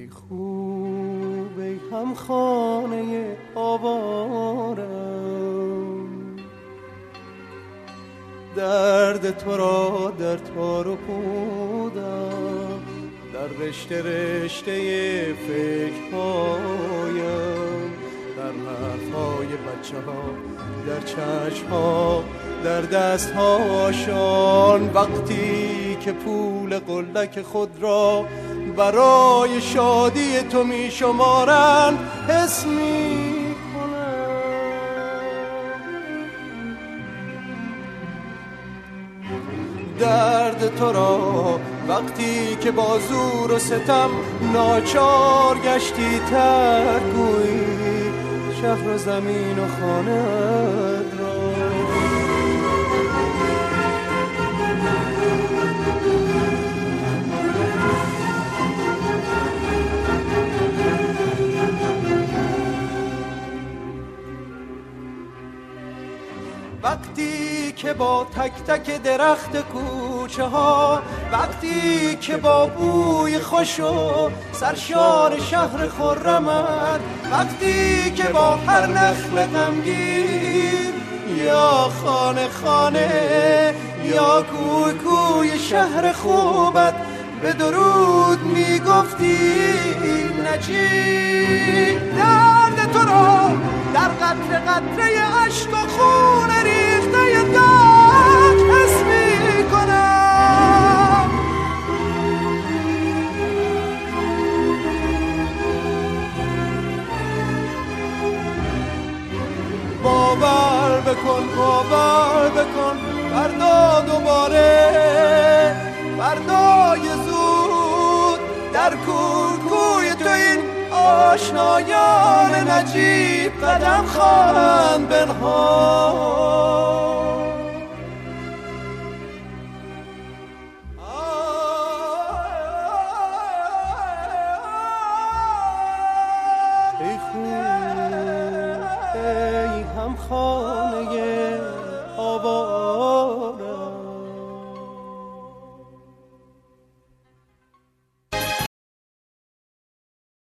ای خوب ای هم خانه آوارم، درد تو را در تار و پودم، در رشته رشته فکرهایم، در حرفهای بچه ها، در چشم ها، در دست هاشان. وقتی که پول قلک خود را برای شادی تو می شمارند حس می کنم درد تو را. وقتی که با زور و ستم ناچار گشتی ترک گویی شهر و زمین و خانه را. وقتی که با تک تک درخت کوچه ها، وقتی که با بوی خوش و سرشار شهر خرمت، وقتی که با هر نخل غمگین یا خانه خانه یا کوی کوی شهر خوبت به درود میگفتی نجیب. درد تو را در قطره قطره اشک و خون ریخته داغ حس میکنم. باور بکن باور بکن فردا دوباره، فردای زود در کوی تو این آشنایان نجیب قدم خواهند بنهاد. ای خوب ای هم خانه آباد